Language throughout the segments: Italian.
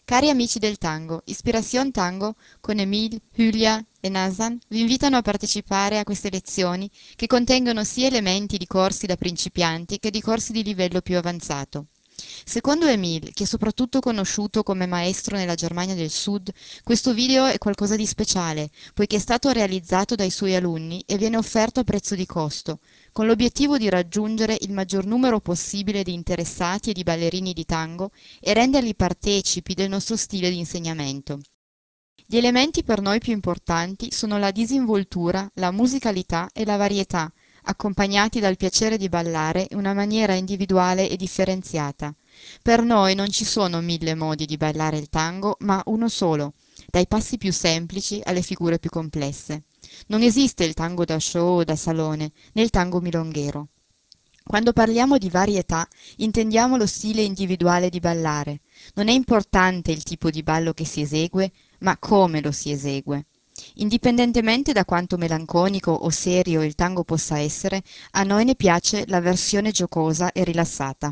Cari amici del tango, Ispiración Tango con Emil, Julia e Nazan vi invitano a partecipare a queste lezioni che contengono sia elementi di corsi da principianti che di corsi di livello più avanzato. Secondo Emil, che è soprattutto conosciuto come maestro nella Germania del Sud, questo video è qualcosa di speciale, poiché è stato realizzato dai suoi alunni e viene offerto a prezzo di costo, con l'obiettivo di raggiungere il maggior numero possibile di interessati e di ballerini di tango e renderli partecipi del nostro stile di insegnamento. Gli elementi per noi più importanti sono la disinvoltura, la musicalità e la varietà, accompagnati dal piacere di ballare in una maniera individuale e differenziata. Per noi non ci sono 1000 modi di ballare il tango, ma uno solo, dai passi più semplici alle figure più complesse. Non esiste il tango da show o da salone, né il tango milonghero. Quando parliamo di varietà, intendiamo lo stile individuale di ballare. Non è importante il tipo di ballo che si esegue, ma come lo si esegue. Indipendentemente da quanto melanconico o serio il tango possa essere, a noi ne piace la versione giocosa e rilassata.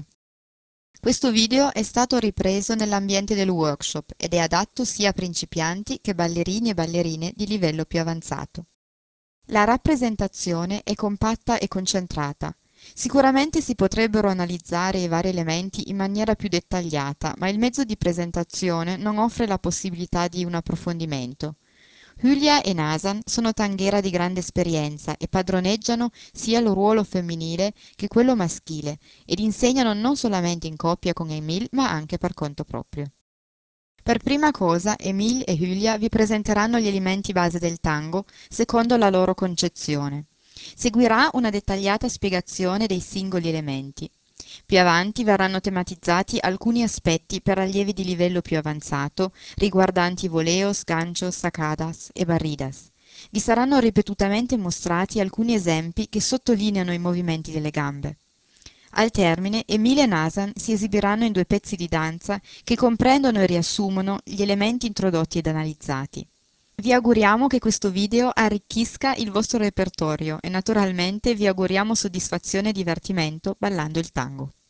Questo video è stato ripreso nell'ambiente del workshop ed è adatto sia a principianti che ballerini e ballerine di livello più avanzato. La rappresentazione è compatta e concentrata. Sicuramente si potrebbero analizzare i vari elementi in maniera più dettagliata, ma il mezzo di presentazione non offre la possibilità di un approfondimento. Hülya e Nazan sono tanghiera di grande esperienza e padroneggiano sia il ruolo femminile che quello maschile ed insegnano non solamente in coppia con Emil, ma anche per conto proprio. Per prima cosa, Emil e Hülya vi presenteranno gli elementi base del tango, secondo la loro concezione. Seguirà una dettagliata spiegazione dei singoli elementi. Più avanti verranno tematizzati alcuni aspetti per allievi di livello più avanzato, riguardanti voleos, ganchos, sacadas e barridas. Vi saranno ripetutamente mostrati alcuni esempi che sottolineano i movimenti delle gambe. Al termine, Emile e Nazan si esibiranno in 2 pezzi di danza che comprendono e riassumono gli elementi introdotti ed analizzati. Vi auguriamo che questo video arricchisca il vostro repertorio e naturalmente vi auguriamo soddisfazione e divertimento ballando il tango.